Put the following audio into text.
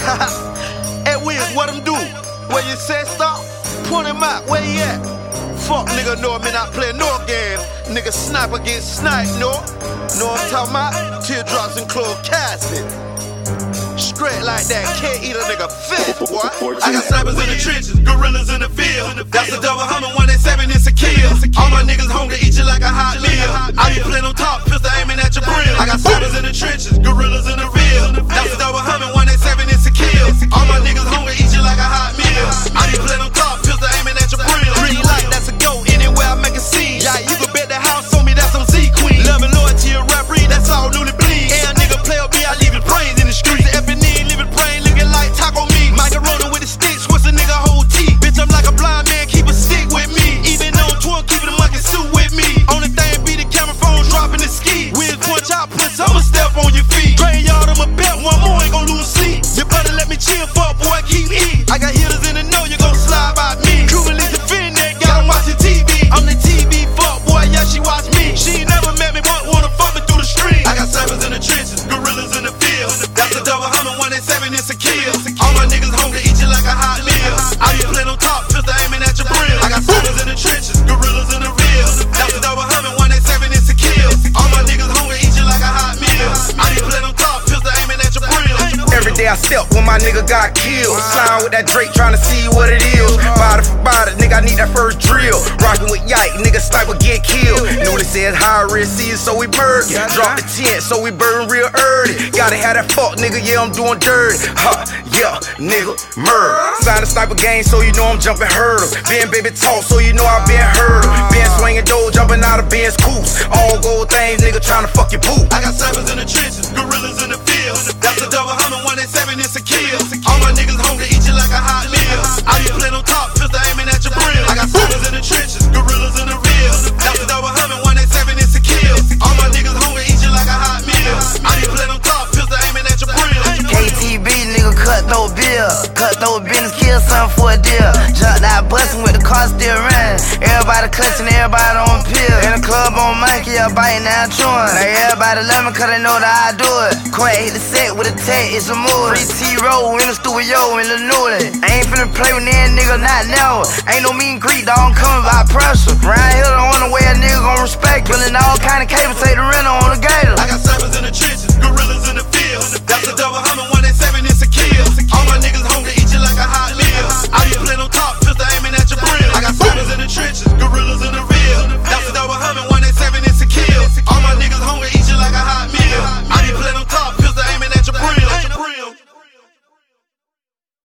Hey, Wiz, what him do? Where you said stop? Point him out, where he at? Fuck nigga, know me not play no game. Nigga sniper get sniped, no? Know what I'm talking about? Teardrops and closed casket. Straight like that, can't eat a nigga fit, boy. I got snipers in the trenches, gorillas in the field. That's a double hummer, 187, it's a kill. All my niggas hungry, eat you like a hot meal. I be playing on top, pistol aiming at your grill. I got snipers in the trenches, gorillas in the field. That's a double hummer, 187, it's a kill. All my niggas hungry, eat you like a hot meal. I be playing on top, pistol aiming at your grill. Green light, that's a go, anywhere I make a scene. Yeah, you can bet the house on me, that's on Z Queen. Love and loyalty, a rap read, that's all newly bleed. And a nigga play or be, I leave his brains in the streets. Taco meat, macaroni with the sticks, what's a nigga whole teeth? Bitch, I'm like a blind man, keep a stick with me. Even on tour, keeping the monkey suit with me. Only thing be the camera phone dropping the ski. With punch out, puts I'ma step on your feet. Graveyard, I'ma bet one more, ain't gon' lose sleep. You better let me chill, fuck boy, keep eating. I got hitters in the know, you gon' slide by me. Crew release the fin, they got 'em watching TV. I'm the TV, fuck boy, yeah, she watch me. She ain't never met me, but wanna fuck me through the street. I got snipers in the trenches, gorillas in the field. That's a double hummer, 187, it's a kill. All my niggas hungry, eat you like a hot meal. I be playing on top, pistol aiming at your grill. I got snipers in the trenches, gorillas in the real. That's a double hummer, 187, it's a kill. All my niggas hungry, eat you like a hot meal. I be playing on top, pistol aiming at your grill. Every day I step when my nigga got killed. Slime with that Drake trying to see what it is. Body for body, nigga, I need that first drill. Rockin' with Yike, nigga, sniper get killed. Newly said high risk season, so we burgin'. Drop the tent, so we burn real early. Gotta have that fuck, nigga, yeah, I'm doing dirty. Ha, yeah, nigga, murder. Sign the sniper game, so you know I'm jumping hurdle. Been baby talk, so you know I been hurdle. Been swinging dough, jumping out of Ben's coops. All gold things, nigga, trying to fuck your boo. I got snipers in the trenches, gorillas in the field. That's a double hummer, 187, it's a kill. All my niggas hungry, eat you like a hot meal. I be playing on top, pistol aiming at your grill. I got snipers in the trenches, gorillas in the real. That's a double hummer, 187, it's a kill. All my niggas hungry, eat you like a hot meal. I be playing on top, pistol aiming at your grill. KTB, nigga, cut no bill. Cut no business, kill something for a deal. Jumped out bustin' with the car still running. Everybody clutching, everybody on pill. In the club on monkey, yeah, biting down chewing. Like everybody love me cause they know that I do it. Quite hit the set with a tech, it's a move. 3T roll in the studio in the Newland. I ain't finna play with that nigga, not never. Ain't no meet and greet, dog, I'm coming by pressure. Round here, the only way a nigga gon' respect. Pulling all kind of cables, take the rental on the gator. I got snipers